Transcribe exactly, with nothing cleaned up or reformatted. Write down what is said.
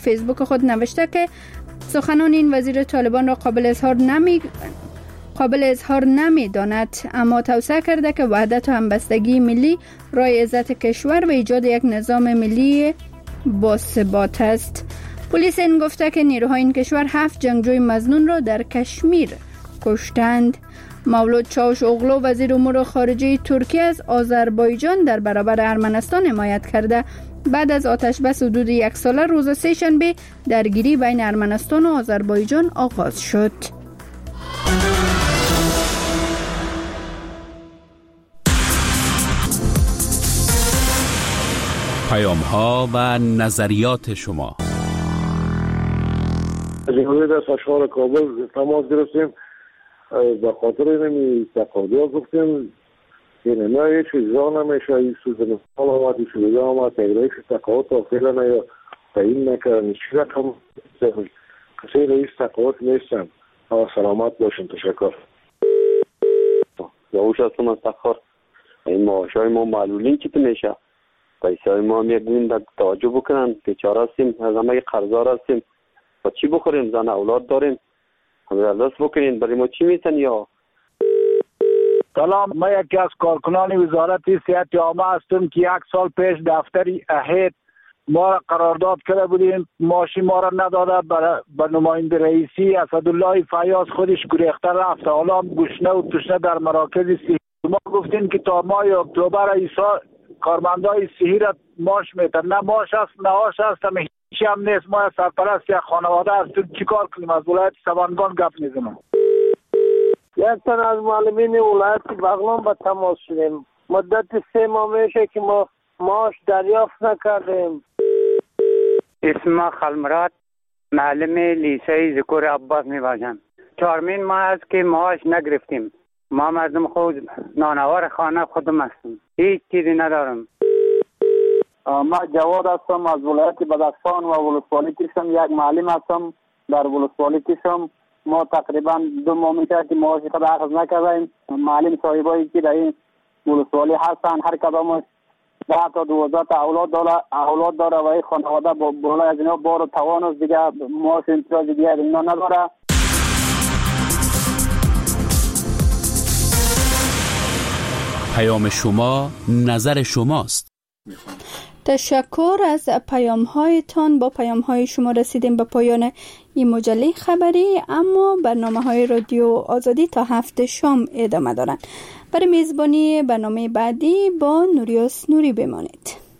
فیسبوک خود نوشته که سخنان این وزیر طالبان را قابل اظهار نمی قابل اظهار نمی داند، اما توصیه کرده که وحدت و همبستگی ملی راه عزت کشور و ایجاد یک نظام ملی باثبات است. پلیس این گفته که نیروهای این کشور هفت جنگجوی مظنون را در کشمیر کشتند. مولود چاوش اوغلو وزیر امور خارجه ترکیه از آذربایجان در برابر ارمنستان حمایت کرده. بعد از آتش بس حدود یک ساله روز سه‌شنبه درگیری بین ارمنستان و آذربایجان آغاز شد. پیام‌ها و نظریات شما. از جمهوری اشغال کابل تماس گرفتیم، به خاطر اینمی تقاضا گفتیم که نه هیچ اجرا نمیشه، این سوزن سال آمد، این شده آمد، تقریبش تقاضا تا فعلا یا تعیین نکردن، چی رقم کسی رئیس تقاضا نیستن. سلامت باشین، تشکر. یاوش هستم از تخار. این معاشای ما معلولین چی میشه؟ پیسه ما هم یک دین در توجه بکنن، بیچاره هستیم، از همه قرضدار هستیم، با چی بخوریم؟ زن اولاد داریم، همه دست بکنین، برای ما چی میتن؟ یا سلام، من یکی از کارکنان وزارت صحت عامه هستم که یک سال پیش دفتر اهید ما را قرارداد کرده بودیم، معاشی ما را نداده، به نماینده رئیسی اسدالله فیاض خودش گریخته رفت، حالا گشنه و تشنه در مراکز صحی. ما گفتیم که تا ماه اکتبر ایسا کارمندای صحی را معاش میتن، نه معاش است نه آش است، همه هیچی هم نیست. ما سرپرست یک خانواده هستیم، چی کار کنیم؟ از ولایت سوانگان گپ میزنم. یک تن از معلمین ولایت بغلان به تماس شدیم، مدت سه ماه میشه که ما معاش دریافت نکردیم. اسم خلمرات، معلم لیسه ذکر عباس میباشم. چهارمین ماه است که معاش نگرفتیم. ما مردم خود نانوار خانه خودم هستیم، هیچ چیزی ندارم. ما جواد هستم از ولایت بدخشان و ولسوالی کشم، یک معلم هستم در ولسوالی کشم. ما تقریبا دو ماه میشه که معاش خود اخذ نکردیم. معلم صاحبایی که در این ولسوالی هستن هر کدامش ده تا دوازده تا اولاد داره اولاد داره و این خانواده با بالای از اینا بار و توان است، دیگه معاش امتیاز دیگه اینا نداره. پیام شما نظر شماست. تشکر از پیام هایتان. با پیام های شما رسیدیم به پایان این مجله خبری، اما برنامه های رادیو آزادی تا هفت شام ادامه دارند. برای میزبانی برنامه بعدی با نوریوس نوری بمانید.